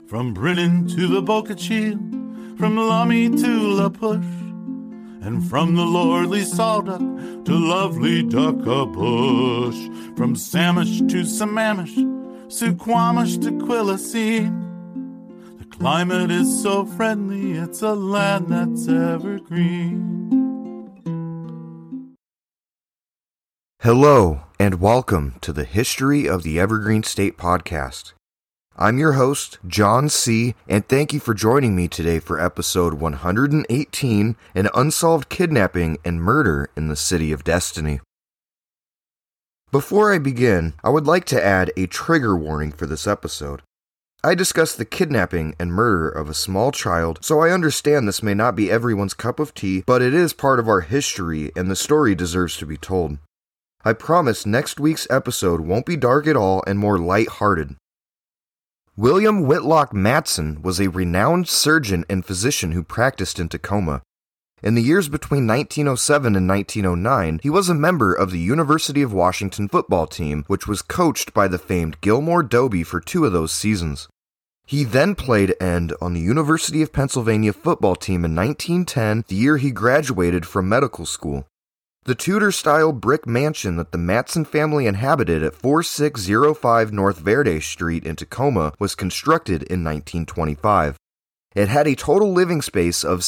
From Brennan to the Boca Chica, from Lummi to La Push, and from the lordly Sawduck to lovely Duckabush, from Samish to Sammamish, Suquamish to Quilcene. The climate is so friendly, it's a land that's evergreen. Hello, and welcome to the History of the Evergreen State podcast. I'm your host, John C., and thank you for joining me today for episode 118, An Unsolved Kidnapping and Murder in the City of Destiny. Before I begin, I would like to add a trigger warning for this episode. I discuss the kidnapping and murder of a small child, so I understand this may not be everyone's cup of tea, but it is part of our history, and the story deserves to be told. I promise next week's episode won't be dark at all and more light-hearted. William Whitlock Matson was a renowned surgeon and physician who practiced in Tacoma. In the years between 1907 and 1909, he was a member of the University of Washington football team, which was coached by the famed Gilmore Dobie for 2 of those seasons. He then played end on the University of Pennsylvania football team in 1910, the year he graduated from medical school. The Tudor-style brick mansion that the Matson family inhabited at 4605 North Verde Street in Tacoma was constructed in 1925. It had a total living space of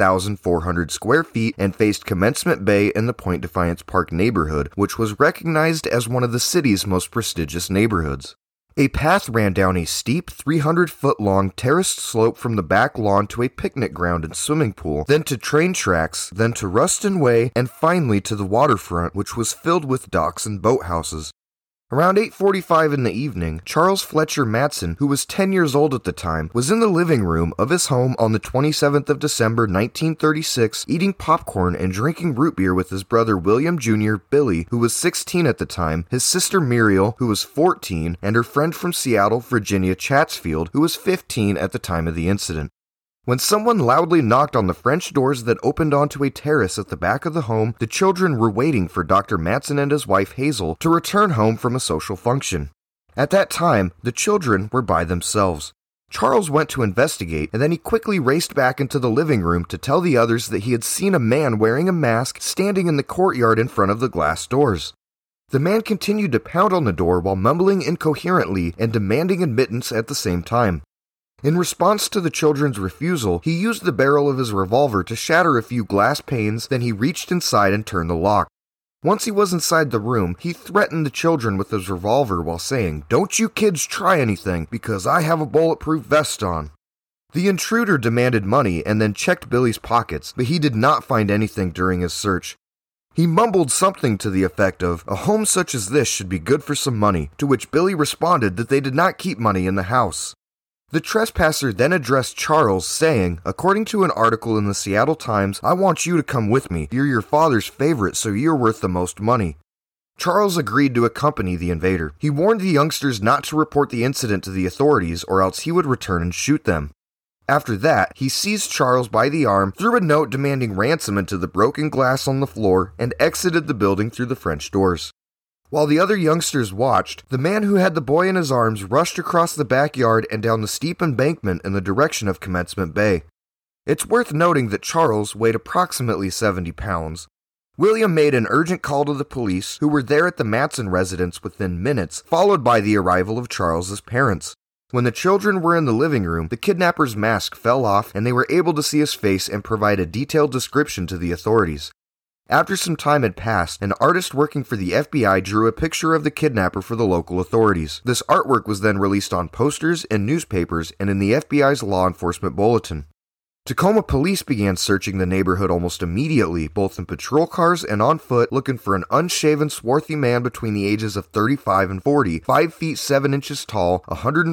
6,400 square feet and faced Commencement Bay in the Point Defiance Park neighborhood, which was recognized as one of the city's most prestigious neighborhoods. A path ran down a steep 300-foot-long terraced slope from the back lawn to a picnic ground and swimming pool, then to train tracks, then to Ruston Way, and finally to the waterfront, which was filled with docks and boathouses. Around 8:45 in the evening, Charles Fletcher Matson, who was 10 years old at the time, was in the living room of his home on the 27th of December 1936, eating popcorn and drinking root beer with his brother William Jr., Billy, who was 16 at the time, his sister Muriel, who was 14, and her friend from Seattle, Virginia Chatsfield, who was 15 at the time of the incident. When someone loudly knocked on the French doors that opened onto a terrace at the back of the home, the children were waiting for Dr. Matson and his wife Hazel to return home from a social function. At that time, the children were by themselves. Charles went to investigate, and then he quickly raced back into the living room to tell the others that he had seen a man wearing a mask standing in the courtyard in front of the glass doors. The man continued to pound on the door while mumbling incoherently and demanding admittance at the same time. In response to the children's refusal, he used the barrel of his revolver to shatter a few glass panes, then he reached inside and turned the lock. Once he was inside the room, he threatened the children with his revolver while saying, "Don't you kids try anything, because I have a bulletproof vest on." The intruder demanded money and then checked Billy's pockets, but he did not find anything during his search. He mumbled something to the effect of, "A home such as this should be good for some money," to which Billy responded that they did not keep money in the house. The trespasser then addressed Charles, saying, according to an article in the Seattle Times, "I want you to come with me. You're your father's favorite, so you're worth the most money." Charles agreed to accompany the invader. He warned the youngsters not to report the incident to the authorities, or else he would return and shoot them. After that, he seized Charles by the arm, threw a note demanding ransom into the broken glass on the floor, and exited the building through the French doors. While the other youngsters watched, the man who had the boy in his arms rushed across the backyard and down the steep embankment in the direction of Commencement Bay. It's worth noting that Charles weighed approximately 70 pounds. William made an urgent call to the police, who were there at the Matson residence within minutes, followed by the arrival of Charles's parents. When the children were in the living room, the kidnapper's mask fell off and they were able to see his face and provide a detailed description to the authorities. After some time had passed, an artist working for the FBI drew a picture of the kidnapper for the local authorities. This artwork was then released on posters and newspapers and in the FBI's law enforcement bulletin. Tacoma police began searching the neighborhood almost immediately, both in patrol cars and on foot, looking for an unshaven, swarthy man between the ages of 35 and 40, 5 feet 7 inches tall,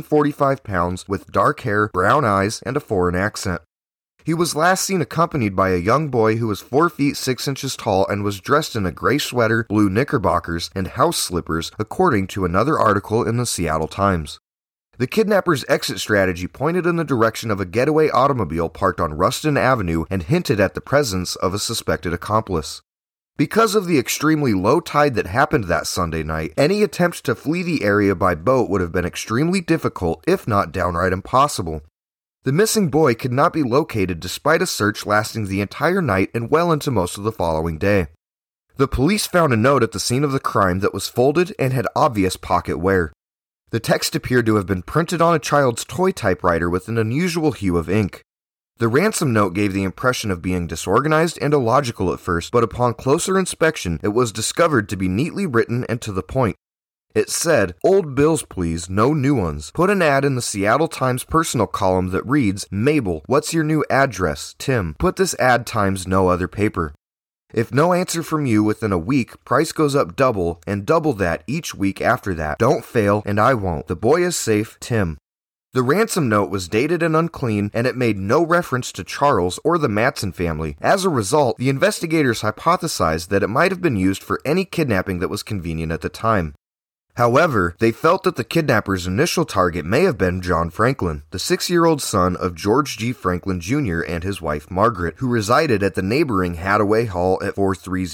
145 pounds, with dark hair, brown eyes, and a foreign accent. He was last seen accompanied by a young boy who was 4 feet 6 inches tall and was dressed in a gray sweater, blue knickerbockers, and house slippers, according to another article in the Seattle Times. The kidnapper's exit strategy pointed in the direction of a getaway automobile parked on Ruston Avenue and hinted at the presence of a suspected accomplice. Because of the extremely low tide that happened that Sunday night, any attempt to flee the area by boat would have been extremely difficult, if not downright impossible. The missing boy could not be located despite a search lasting the entire night and well into most of the following day. The police found a note at the scene of the crime that was folded and had obvious pocket wear. The text appeared to have been printed on a child's toy typewriter with an unusual hue of ink. The ransom note gave the impression of being disorganized and illogical at first, but upon closer inspection, it was discovered to be neatly written and to the point. It said, "Old bills please, no new ones. Put an ad in the Seattle Times personal column that reads, Mabel, what's your new address? Tim. Put this ad times no other paper. If no answer from you within a week, price goes up double, and double that each week after that. Don't fail, and I won't. The boy is safe, Tim." The ransom note was dated and unclean, and it made no reference to Charles or the Matson family. As a result, the investigators hypothesized that it might have been used for any kidnapping that was convenient at the time. However, they felt that the kidnapper's initial target may have been John Franklin, the 6-year-old son of George G. Franklin Jr. and his wife Margaret, who resided at the neighboring Hadaway Hall at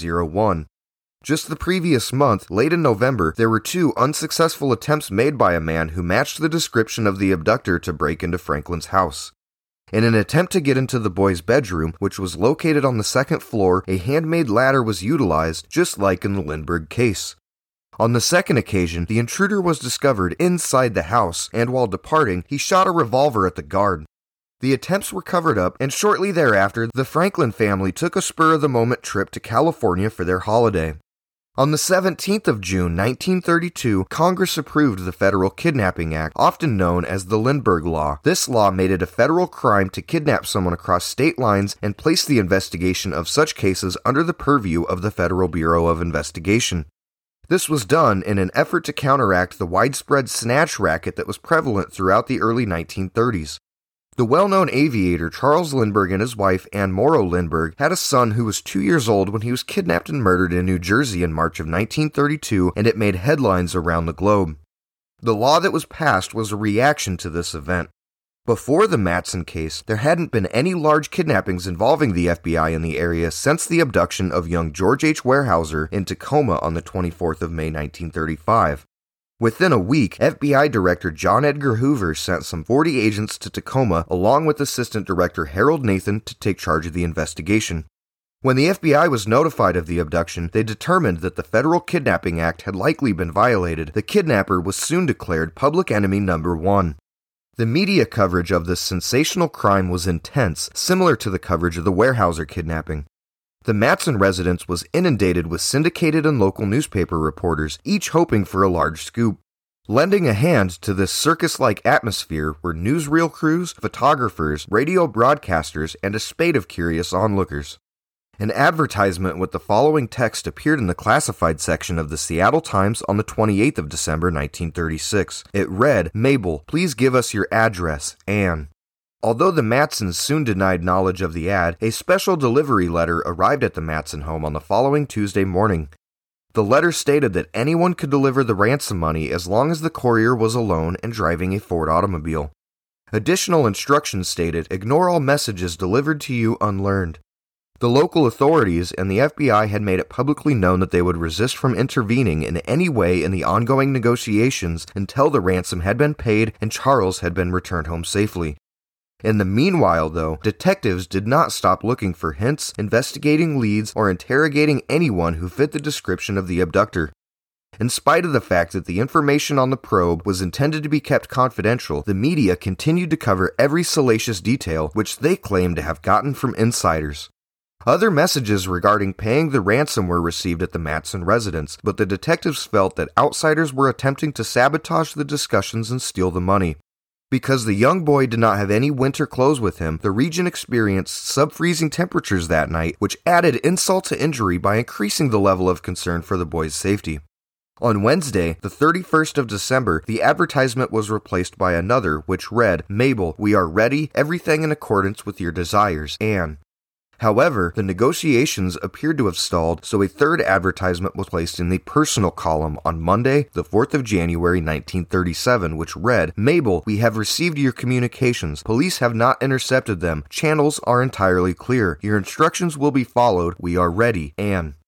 4301. Just the previous month, late in November, there were 2 unsuccessful attempts made by a man who matched the description of the abductor to break into Franklin's house. In an attempt to get into the boy's bedroom, which was located on the 2nd floor, a handmade ladder was utilized, just like in the Lindbergh case. On the second occasion, the intruder was discovered inside the house, and while departing, he shot a revolver at the guard. The attempts were covered up, and shortly thereafter, the Franklin family took a spur-of-the-moment trip to California for their holiday. On the 17th of June, 1932, Congress approved the Federal Kidnapping Act, often known as the Lindbergh Law. This law made it a federal crime to kidnap someone across state lines and placed the investigation of such cases under the purview of the Federal Bureau of Investigation. This was done in an effort to counteract the widespread snatch racket that was prevalent throughout the early 1930s. The well-known aviator Charles Lindbergh and his wife Anne Morrow Lindbergh had a son who was 2 years old when he was kidnapped and murdered in New Jersey in March of 1932, and it made headlines around the globe. The law that was passed was a reaction to this event. Before the Matson case, there hadn't been any large kidnappings involving the FBI in the area since the abduction of young George H. Weyerhaeuser in Tacoma on the 24th of May 1935. Within a week, FBI Director John Edgar Hoover sent some 40 agents to Tacoma along with Assistant Director Harold Nathan to take charge of the investigation. When the FBI was notified of the abduction, they determined that the Federal Kidnapping Act had likely been violated. The kidnapper was soon declared public enemy number 1. The media coverage of this sensational crime was intense, similar to the coverage of the Weyerhaeuser kidnapping. The Matson residence was inundated with syndicated and local newspaper reporters, each hoping for a large scoop. Lending a hand to this circus-like atmosphere were newsreel crews, photographers, radio broadcasters, and a spate of curious onlookers. An advertisement with the following text appeared in the classified section of the Seattle Times on the 28th of December 1936. It read, "Mabel, please give us your address, Anne." Although the Matsons soon denied knowledge of the ad, a special delivery letter arrived at the Matson home on the following Tuesday morning. The letter stated that anyone could deliver the ransom money as long as the courier was alone and driving a Ford automobile. Additional instructions stated, "Ignore all messages delivered to you unlearned." The local authorities and the FBI had made it publicly known that they would resist from intervening in any way in the ongoing negotiations until the ransom had been paid and Charles had been returned home safely. In the meanwhile, though, detectives did not stop looking for hints, investigating leads, or interrogating anyone who fit the description of the abductor. In spite of the fact that the information on the probe was intended to be kept confidential, the media continued to cover every salacious detail which they claimed to have gotten from insiders. Other messages regarding paying the ransom were received at the Matson residence, but the detectives felt that outsiders were attempting to sabotage the discussions and steal the money. Because the young boy did not have any winter clothes with him, the region experienced sub-freezing temperatures that night, which added insult to injury by increasing the level of concern for the boy's safety. On Wednesday, the 31st of December, the advertisement was replaced by another, which read, "Mabel, we are ready, everything in accordance with your desires, Anne." However, the negotiations appeared to have stalled, so a third advertisement was placed in the personal column on Monday, the 4th of January 1937, which read, "Mabel, we have received your communications. Police have not intercepted them. Channels are entirely clear. Your instructions will be followed. We are ready, Anne."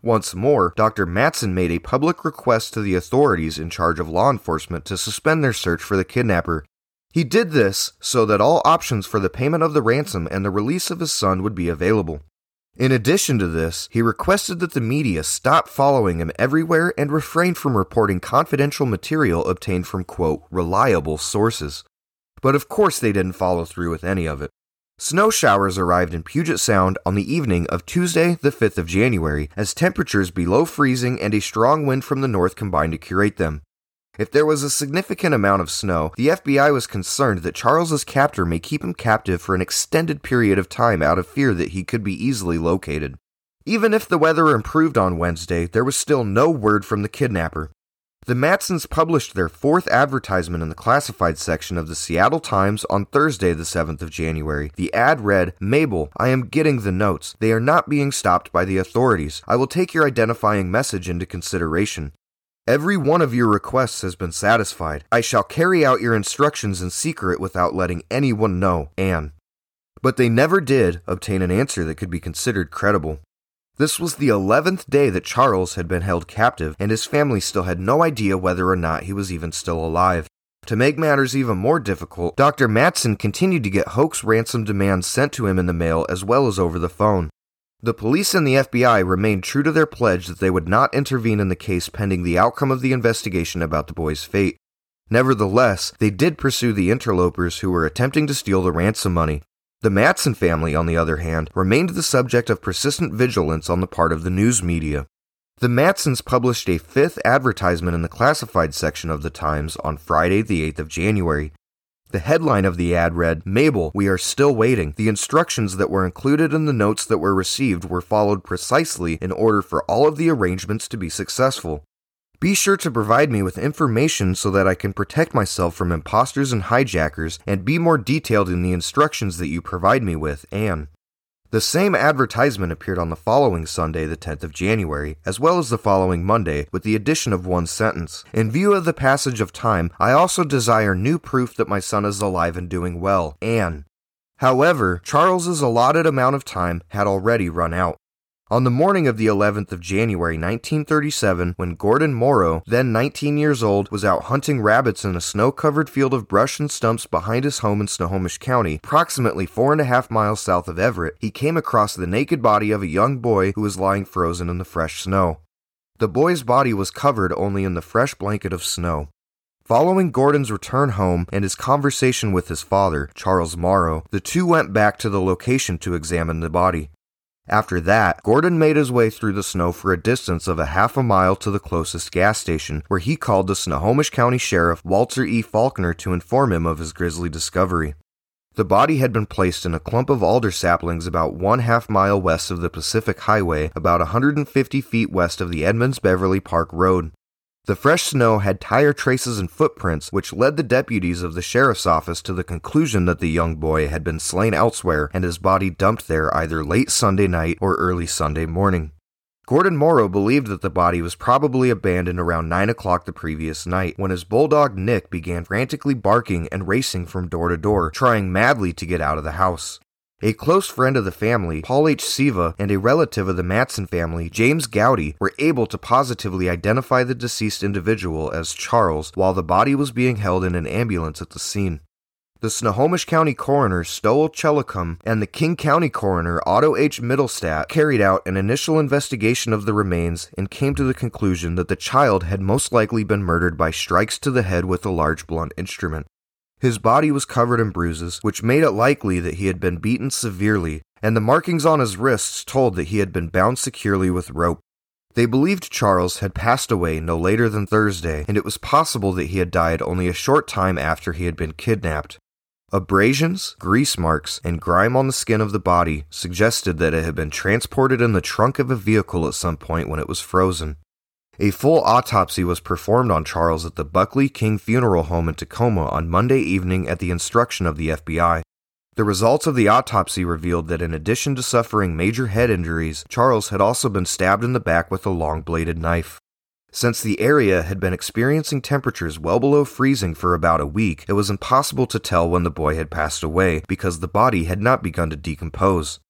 Once more, Dr. Mattson made a public request to the authorities in charge of law enforcement to suspend their search for the kidnapper. He did this so that all options for the payment of the ransom and the release of his son would be available. In addition to this, he requested that the media stop following him everywhere and refrain from reporting confidential material obtained from, quote, reliable sources. But of course they didn't follow through with any of it. Snow showers arrived in Puget Sound on the evening of Tuesday, the 5th of January, as temperatures below freezing and a strong wind from the north combined to curate them. If there was a significant amount of snow, the FBI was concerned that Charles's captor may keep him captive for an extended period of time out of fear that he could be easily located. Even if the weather improved on Wednesday, there was still no word from the kidnapper. The Mattsons published their 4th advertisement in the classified section of the Seattle Times on Thursday, the 7th of January. The ad read, "Mabel, I am getting the notes. They are not being stopped by the authorities. I will take your identifying message into consideration. Every one of your requests has been satisfied. I shall carry out your instructions in secret without letting anyone know, Anne." But they never did obtain an answer that could be considered credible. This was the 11th day that Charles had been held captive, and his family still had no idea whether or not he was even still alive. To make matters even more difficult, Dr. Mattson continued to get hoax ransom demands sent to him in the mail as well as over the phone. The police and the FBI remained true to their pledge that they would not intervene in the case pending the outcome of the investigation about the boy's fate. Nevertheless, they did pursue the interlopers who were attempting to steal the ransom money. The Mattson family, on the other hand, remained the subject of persistent vigilance on the part of the news media. The Mattsons published a 5th advertisement in the classified section of the Times on Friday, the 8th of January. The headline of the ad read, "Mabel, we are still waiting. The instructions that were included in the notes that were received were followed precisely in order for all of the arrangements to be successful. Be sure to provide me with information so that I can protect myself from imposters and hijackers, and be more detailed in the instructions that you provide me with, Anne." The same advertisement appeared on the following Sunday, the 10th of January, as well as the following Monday, with the addition of one sentence. "In view of the passage of time, I also desire new proof that my son is alive and doing well, Anne." However, Charles's allotted amount of time had already run out. On the morning of the 11th of January 1937, when Gordon Morrow, then 19 years old, was out hunting rabbits in a snow-covered field of brush and stumps behind his home in Snohomish County, approximately 4.5 miles south of Everett, he came across the naked body of a young boy who was lying frozen in the fresh snow. The boy's body was covered only in the fresh blanket of snow. Following Gordon's return home and his conversation with his father, Charles Morrow, the two went back to the location to examine the body. After that, Gordon made his way through the snow for a distance of 1/2 mile to the closest gas station, where he called the Snohomish County Sheriff Walter E. Faulkner to inform him of his grisly discovery. The body had been placed in a clump of alder saplings about 1/2 mile west of the Pacific Highway, about 150 feet west of the Edmonds-Beverly Park Road. The fresh snow had tire traces and footprints, which led the deputies of the sheriff's office to the conclusion that the young boy had been slain elsewhere and his body dumped there either late Sunday night or early Sunday morning. Gordon Morrow believed that the body was probably abandoned around 9 o'clock the previous night, when his bulldog Nick began frantically barking and racing from door to door, trying madly to get out of the house. A close friend of the family, Paul H. Siva, and a relative of the Mattson family, James Gowdy, were able to positively identify the deceased individual as Charles while the body was being held in an ambulance at the scene. The Snohomish County Coroner Stowell Chelicum and the King County Coroner Otto H. Middlestat carried out an initial investigation of the remains and came to the conclusion that the child had most likely been murdered by strikes to the head with a large blunt instrument. His body was covered in bruises, which made it likely that he had been beaten severely, and the markings on his wrists told that he had been bound securely with rope. They believed Charles had passed away no later than Thursday, and it was possible that he had died only a short time after he had been kidnapped. Abrasions, grease marks, and grime on the skin of the body suggested that it had been transported in the trunk of a vehicle at some point when it was frozen. A full autopsy was performed on Charles at the Buckley King Funeral Home in Tacoma on Monday evening at the instruction of the FBI. The results of the autopsy revealed that in addition to suffering major head injuries, Charles had also been stabbed in the back with a long-bladed knife. Since the area had been experiencing temperatures well below freezing for about a week, it was impossible to tell when the boy had passed away because the body had not begun to decompose.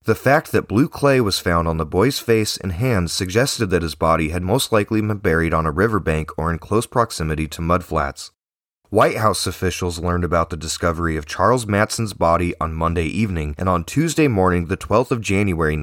The fact that blue clay was found on the boy's face and hands suggested that his body had most likely been buried on a riverbank or in close proximity to mudflats. White House officials learned about the discovery of Charles Matson's body on Monday evening, and on Tuesday morning, the 12th of January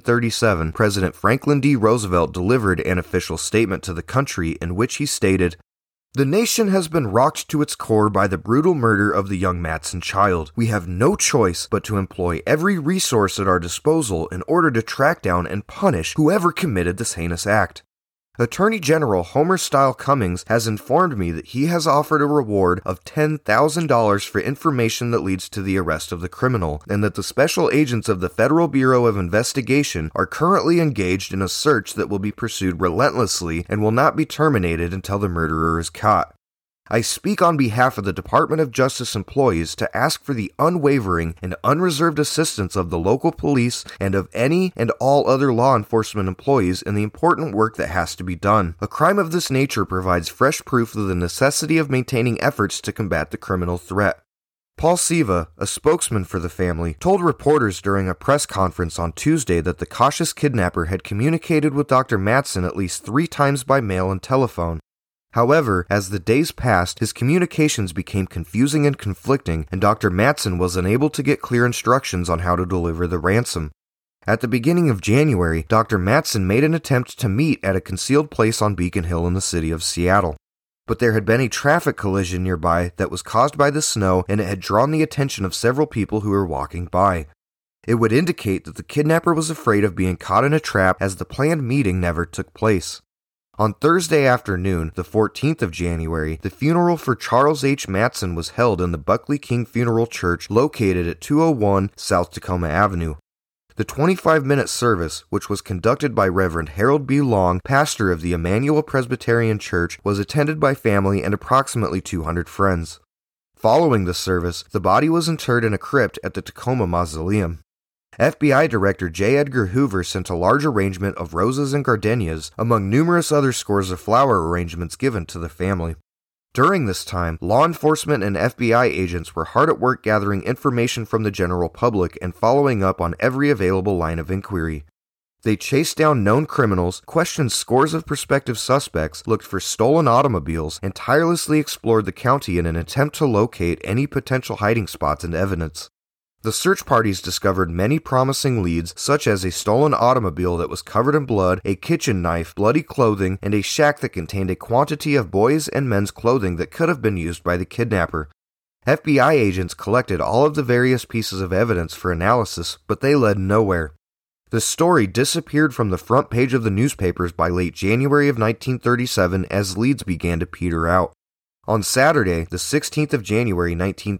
1937, President Franklin D. Roosevelt delivered an official statement to the country in which he stated, "The nation has been rocked to its core by the brutal murder of the young Matson child. We have no choice but to employ every resource at our disposal in order to track down and punish whoever committed this heinous act. Attorney General Homer Style Cummings has informed me that he has offered a reward of $10,000 for information that leads to the arrest of the criminal, and that the special agents of the Federal Bureau of Investigation are currently engaged in a search that will be pursued relentlessly and will not be terminated until the murderer is caught. I speak on behalf of the Department of Justice employees to ask for the unwavering and unreserved assistance of the local police and of any and all other law enforcement employees in the important work that has to be done. A crime of this nature provides fresh proof of the necessity of maintaining efforts to combat the criminal threat." Paul Siva, a spokesman for the family, told reporters during a press conference on Tuesday that the cautious kidnapper had communicated with Dr. Matson at least 3 times by mail and telephone. However, as the days passed, his communications became confusing and conflicting, and Dr. Matson was unable to get clear instructions on how to deliver the ransom. At the beginning of January, Dr. Matson made an attempt to meet at a concealed place on Beacon Hill in the city of Seattle. But there had been a traffic collision nearby that was caused by the snow, and it had drawn the attention of several people who were walking by. It would indicate that the kidnapper was afraid of being caught in a trap, as the planned meeting never took place. On Thursday afternoon, the 14th of January, the funeral for Charles H. Matson was held in the Buckley King Funeral Church located at 201 South Tacoma Avenue. The 25-minute service, which was conducted by Reverend Harold B. Long, pastor of the Emmanuel Presbyterian Church, was attended by family and approximately 200 friends. Following the service, the body was interred in a crypt at the Tacoma Mausoleum. FBI Director J. Edgar Hoover sent a large arrangement of roses and gardenias, among numerous other scores of flower arrangements given to the family. During this time, law enforcement and FBI agents were hard at work gathering information from the general public and following up on every available line of inquiry. They chased down known criminals, questioned scores of prospective suspects, looked for stolen automobiles, and tirelessly explored the county in an attempt to locate any potential hiding spots and evidence. The search parties discovered many promising leads, such as a stolen automobile that was covered in blood, a kitchen knife, bloody clothing, and a shack that contained a quantity of boys' and men's clothing that could have been used by the kidnapper. FBI agents collected all of the various pieces of evidence for analysis, but they led nowhere. The story disappeared from the front page of the newspapers by late January of 1937 as leads began to peter out. On Saturday, the 16th of January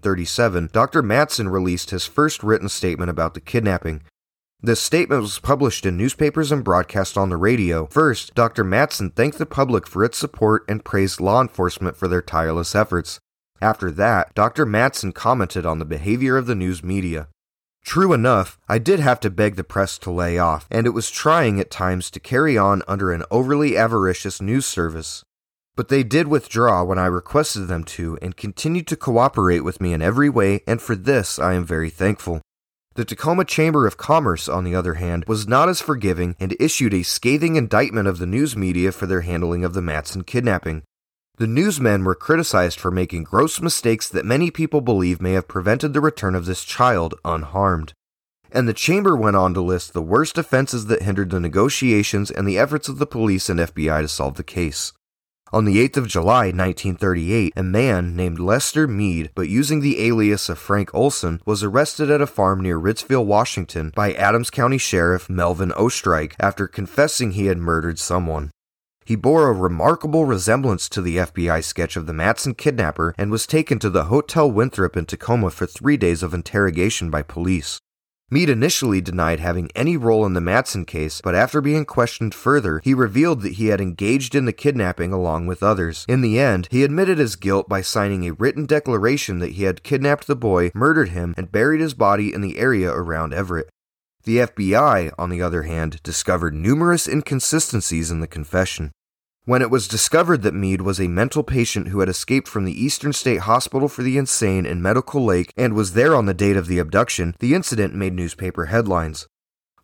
1937, Dr. Matson released his first written statement about the kidnapping. This statement was published in newspapers and broadcast on the radio. First, Dr. Matson thanked the public for its support and praised law enforcement for their tireless efforts. After that, Dr. Matson commented on the behavior of the news media. True enough, I did have to beg the press to lay off, and it was trying at times to carry on under an overly avaricious news service. But they did withdraw when I requested them to and continued to cooperate with me in every way, and for this I am very thankful. The Tacoma Chamber of Commerce, on the other hand, was not as forgiving and issued a scathing indictment of the news media for their handling of the Matson kidnapping. The newsmen were criticized for making gross mistakes that many people believe may have prevented the return of this child unharmed. And the chamber went on to list the worst offenses that hindered the negotiations and the efforts of the police and FBI to solve the case. On the 8th of July, 1938, a man named Lester Meade, but using the alias of Frank Olson, was arrested at a farm near Ritzville, Washington, by Adams County Sheriff Melvin Ostreich after confessing he had murdered someone. He bore a remarkable resemblance to the FBI sketch of the Matson kidnapper and was taken to the Hotel Winthrop in Tacoma for 3 days of interrogation by police. Meade initially denied having any role in the Matson case, but after being questioned further, he revealed that he had engaged in the kidnapping along with others. In the end, he admitted his guilt by signing a written declaration that he had kidnapped the boy, murdered him, and buried his body in the area around Everett. The FBI, on the other hand, discovered numerous inconsistencies in the confession. When it was discovered that Meade was a mental patient who had escaped from the Eastern State Hospital for the Insane in Medical Lake and was there on the date of the abduction, the incident made newspaper headlines.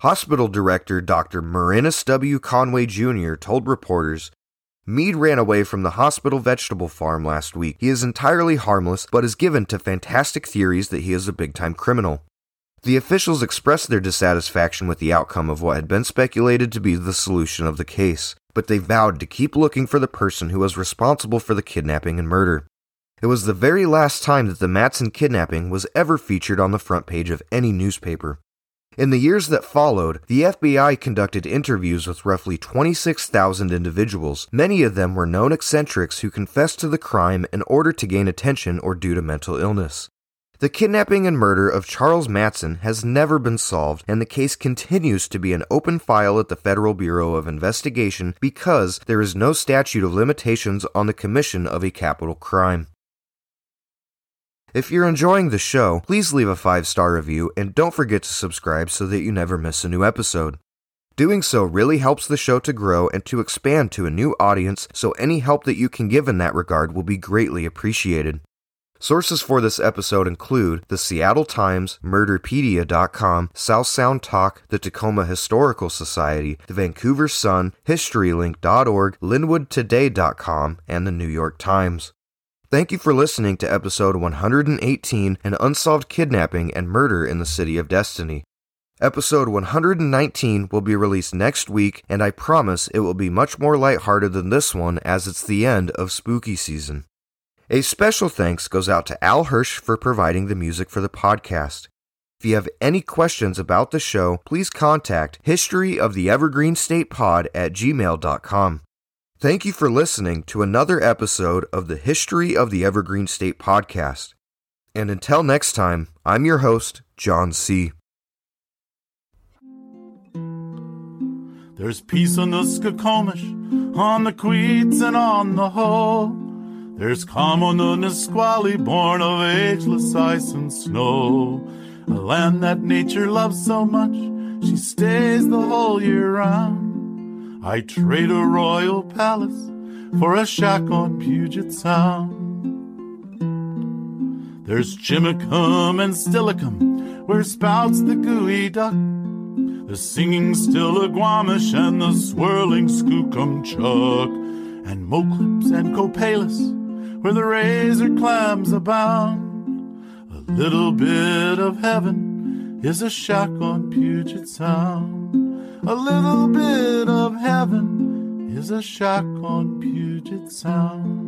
Hospital director Dr. Marinus W. Conway Jr. told reporters, "Meade ran away from the hospital vegetable farm last week. He is entirely harmless, but is given to fantastic theories that he is a big-time criminal." The officials expressed their dissatisfaction with the outcome of what had been speculated to be the solution of the case, but they vowed to keep looking for the person who was responsible for the kidnapping and murder. It was the very last time that the Matson kidnapping was ever featured on the front page of any newspaper. In the years that followed, the FBI conducted interviews with roughly 26,000 individuals. Many of them were known eccentrics who confessed to the crime in order to gain attention or due to mental illness. The kidnapping and murder of Charles Matson has never been solved, and the case continues to be an open file at the Federal Bureau of Investigation because there is no statute of limitations on the commission of a capital crime. If you're enjoying the show, please leave a 5-star review and don't forget to subscribe so that you never miss a new episode. Doing so really helps the show to grow and to expand to a new audience, so any help that you can give in that regard will be greatly appreciated. Sources for this episode include the Seattle Times, Murderpedia.com, South Sound Talk, the Tacoma Historical Society, the Vancouver Sun, HistoryLink.org, LinwoodToday.com, and the New York Times. Thank you for listening to episode 118, An Unsolved Kidnapping and Murder in the City of Destiny. Episode 119 will be released next week, and I promise it will be much more lighthearted than this one as it's the end of spooky season. A special thanks goes out to Al Hirsch for providing the music for the podcast. If you have any questions about the show, please contact historyoftheevergreenstatepod@gmail.com. Thank you for listening to another episode of the History of the Evergreen State podcast. And until next time, I'm your host, John C. There's peace on the Skokomish, on the Queets and on the Hoe. There's calm on the Nisqually, born of ageless ice and snow. A land that nature loves so much, she stays the whole year round. I trade a royal palace for a shack on Puget Sound. There's Chimicum and Stillicum, where spouts the gooey duck, the singing Stillaguamish and the swirling Skookumchuck, and Moclips and Copalis, where the razor clams abound. A little bit of heaven is a shack on Puget Sound. A little bit of heaven is a shack on Puget Sound.